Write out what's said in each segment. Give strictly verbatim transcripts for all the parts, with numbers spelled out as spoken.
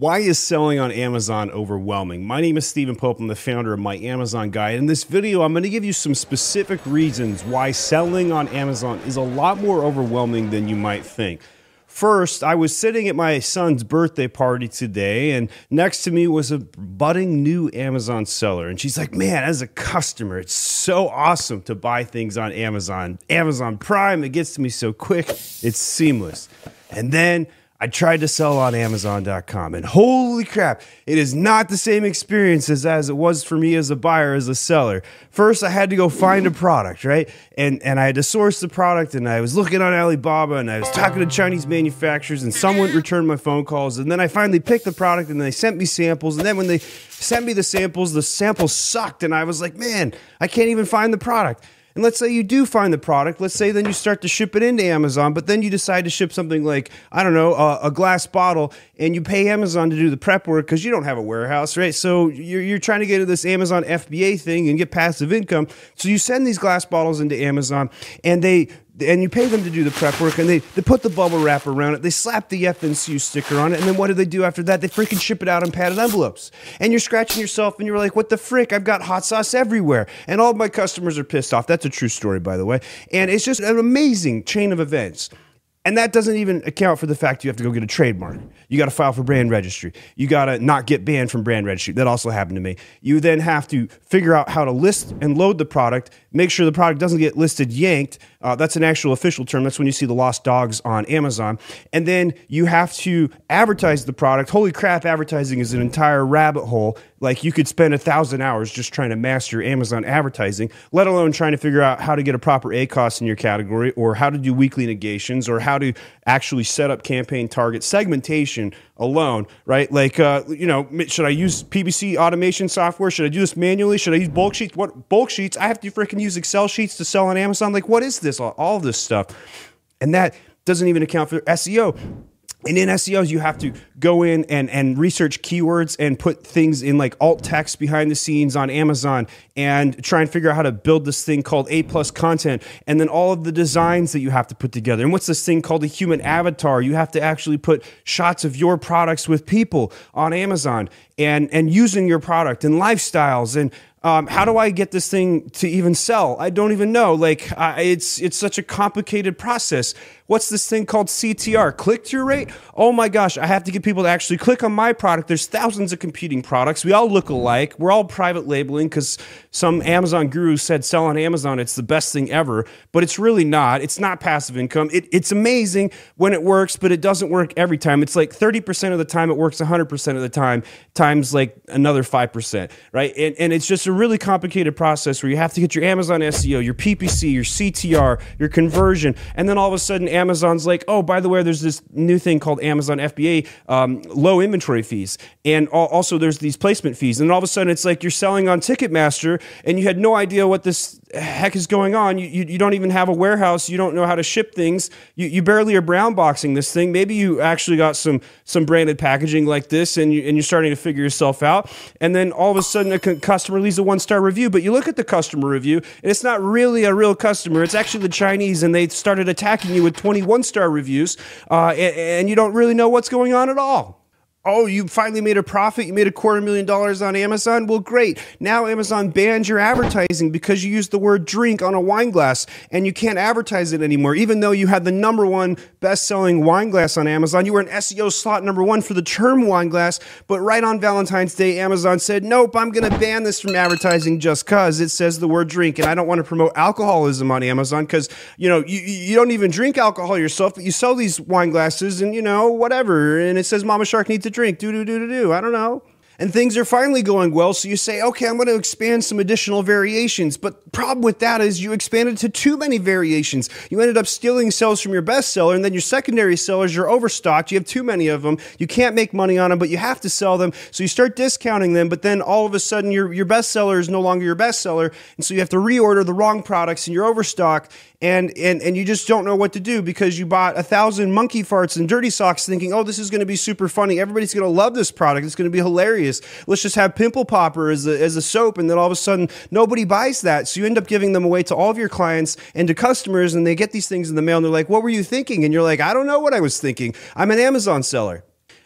Why is selling on Amazon overwhelming? My name is Stephen Pope. I'm the founder of My Amazon Guide. In this video, I'm going to give you some specific reasons why selling on Amazon is a lot more overwhelming than you might think. First, I was sitting at my son's birthday party today, and next to me was a budding new Amazon seller. And she's like, man, as a customer, it's so awesome to buy things on Amazon. Amazon Prime, it gets to me so quick, it's seamless. And then I tried to sell on Amazon dot com, and holy crap, it is not the same experience as, as it was for me as a buyer, as a seller. First, I had to go find a product, right? And and I had to source the product, and I was looking on Alibaba, and I was talking to Chinese manufacturers, and someone returned my phone calls, and then I finally picked the product, and they sent me samples, and then when they sent me the samples, the samples sucked, and I was like, man, I can't even find the product. And let's say you do find the product. Let's say then you start to ship it into Amazon, but then you decide to ship something like, I don't know, a, a glass bottle, and you pay Amazon to do the prep work because you don't have a warehouse, right? So you're, you're trying to get into this Amazon F B A thing and get passive income. So you send these glass bottles into Amazon, and they and you pay them to do the prep work, and they, they put the bubble wrap around it, they slap the F N C U sticker on it, and then what do they do after that? They freaking ship it out in padded envelopes. And you're scratching yourself, and you're like, what the frick? I've got hot sauce everywhere. And all of my customers are pissed off. That's a true story, by the way. And it's just an amazing chain of events. And that doesn't even account for the fact you have to go get a trademark. You got to file for brand registry. You got to not get banned from brand registry. That also happened to me. You then have to figure out how to list and load the product, make sure the product doesn't get listed yanked. Uh, that's an actual official term. That's when you see the lost dogs on Amazon. And then you have to advertise the product. Holy crap, advertising is an entire rabbit hole. Like you could spend a thousand hours just trying to master Amazon advertising, let alone trying to figure out how to get a proper A COS in your category, or how to do weekly negations, or how to actually set up campaign target segmentation alone, right? Like, uh, you know, should I use P P C automation software? Should I do this manually? Should I use bulk sheets? What bulk sheets? I have to freaking use Excel sheets to sell on Amazon. Like, what is this? All, all of this stuff. And that doesn't even account for S E O. And in S E Os, you have to go in and, and research keywords and put things in like alt text behind the scenes on Amazon and try and figure out how to build this thing called A plus content. And then all of the designs that you have to put together. And what's this thing called a human avatar? You have to actually put shots of your products with people on Amazon and, and using your product and lifestyles. And Um, how do I get this thing to even sell? I don't even know. Like, uh, it's it's such a complicated process. What's this thing called C T R? Click-through rate? Oh my gosh, I have to get people to actually click on my product. There's thousands of competing products. We all look alike. We're all private labeling because some Amazon guru said sell on Amazon, it's the best thing ever. But it's really not. It's not passive income. It, it's amazing when it works, but it doesn't work every time. It's like thirty percent of the time it works one hundred percent of the time, times like another five percent, right? And, and it's just a really complicated process where you have to get your Amazon S E O, your P P C, your C T R, your conversion, and then all of a sudden Amazon's like, oh, by the way, there's this new thing called Amazon F B A, um, low inventory fees, and also there's these placement fees, and all of a sudden it's like you're selling on Ticketmaster, and you had no idea what this heck is going on. You, you, you don't even have a warehouse. You don't know how to ship things. You, you barely are brown boxing this thing. Maybe you actually got some some branded packaging like this, and, you, and you're starting to figure yourself out, and then all of a sudden a customer leaves a one-star review, but you look at the customer review, and it's not really a real customer. It's actually the Chinese, and they started attacking you with twenty-one star reviews, uh, and, and you don't really know what's going on at all. Oh, you finally made a profit? You made a quarter million dollars on Amazon? Well, great. Now Amazon bans your advertising because you used the word drink on a wine glass, and you can't advertise it anymore. Even though you had the number one best-selling wine glass on Amazon, you were an S E O slot number one for the term wine glass, but right on Valentine's Day, Amazon said, nope, I'm going to ban this from advertising just because it says the word drink, and I don't want to promote alcoholism on Amazon because, you know, you, you don't even drink alcohol yourself, but you sell these wine glasses and, you know, whatever, and it says Mama Shark needs to drink, do do do do do. I don't know. And things are finally going well, so you say, okay, I'm going to expand some additional variations. But the problem with that is you expanded to too many variations. You ended up stealing sales from your best seller, and then your secondary sellers, you're overstocked. You have too many of them. You can't make money on them, but you have to sell them. So you start discounting them, but then all of a sudden your, your best seller is no longer your best seller. And so you have to reorder the wrong products, and you're overstocked. And, and and you just don't know what to do because you bought a thousand monkey farts and dirty socks thinking, oh, this is going to be super funny. Everybody's going to love this product. It's going to be hilarious. Let's just have Pimple Popper as a, as a soap. And then all of a sudden, nobody buys that. So you end up giving them away to all of your clients and to customers, and they get these things in the mail, and they're like, what were you thinking? And you're like, I don't know what I was thinking. I'm an Amazon seller.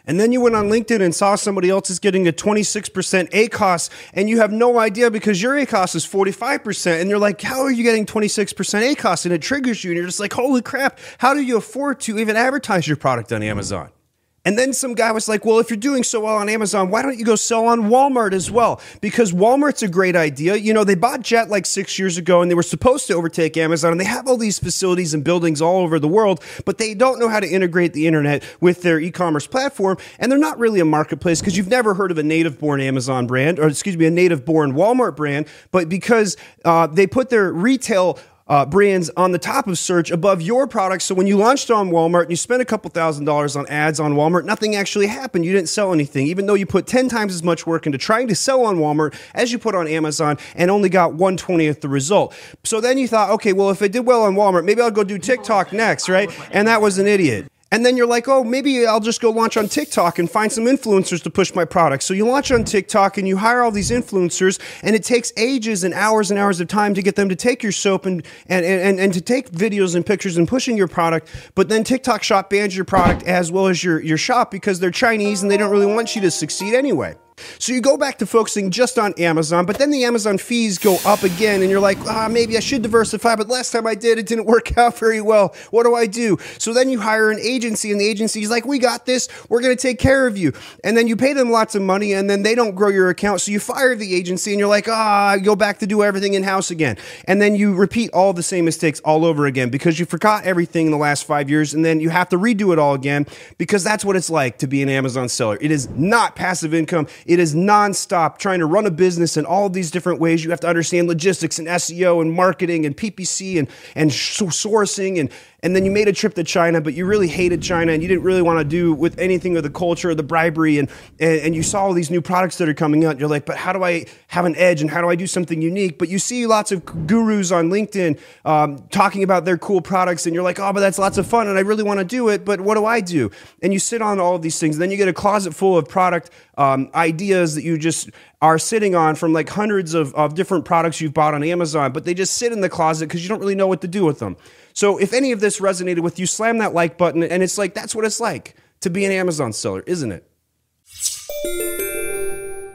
And then you went on LinkedIn and saw somebody else is getting a twenty-six percent A C O S, and you have no idea because your A C O S is forty-five percent, and you're like, how are you getting twenty-six percent A C O S? And it triggers you, and you're just like, holy crap, how do you afford to even advertise your product on Amazon? And then some guy was like, well, if you're doing so well on Amazon, why don't you go sell on Walmart as well? Because Walmart's a great idea. You know, they bought Jet like six years ago, and they were supposed to overtake Amazon, and they have all these facilities and buildings all over the world, but they don't know how to integrate the internet with their e-commerce platform, and they're not really a marketplace because you've never heard of a native-born Amazon brand, or excuse me, a native-born Walmart brand, but because uh, they put their retail Uh, brands on the top of search above your product. So when you launched on Walmart and you spent a couple thousand dollars on ads on Walmart, nothing actually happened. You didn't sell anything, even though you put ten times as much work into trying to sell on Walmart as you put on Amazon and only got one twentieth the result. So then you thought, okay, well, if I did well on Walmart, maybe I'll go do TikTok next, right? And that was an idiot. And then you're like, oh, maybe I'll just go launch on TikTok and find some influencers to push my product. So you launch on TikTok and you hire all these influencers, and it takes ages and hours and hours of time to get them to take your soap and and, and, and to take videos and pictures and pushing your product. But then TikTok Shop bans your product as well as your, your shop because they're Chinese and they don't really want you to succeed anyway. So you go back to focusing just on Amazon, but then the Amazon fees go up again, and you're like, ah, maybe I should diversify, but last time I did, it didn't work out very well. What do I do? So then you hire an agency, and the agency's like, we got this. We're going to take care of you. And then you pay them lots of money, and then they don't grow your account, so you fire the agency, and you're like, ah, go back to do everything in-house again. And then you repeat all the same mistakes all over again because you forgot everything in the last five years, and then you have to redo it all again because that's what it's like to be an Amazon seller. It is not passive income. It is nonstop trying to run a business in all these different ways. You have to understand logistics and S E O and marketing and P P C and, and sourcing. And, and then you made a trip to China, but you really hated China and you didn't really want to do with anything with the culture or the bribery. And, and, and you saw all these new products that are coming out. You're like, but how do I have an edge and how do I do something unique? But you see lots of gurus on LinkedIn um, talking about their cool products, and you're like, oh, but that's lots of fun and I really want to do it, but what do I do? And you sit on all of these things, and then you get a closet full of product um, ideas that you just are sitting on from like hundreds of, of different products you've bought on Amazon, but they just sit in the closet because you don't really know what to do with them. So if any of this resonated with you, slam that like button, and it's like, that's what it's like to be an Amazon seller, isn't it?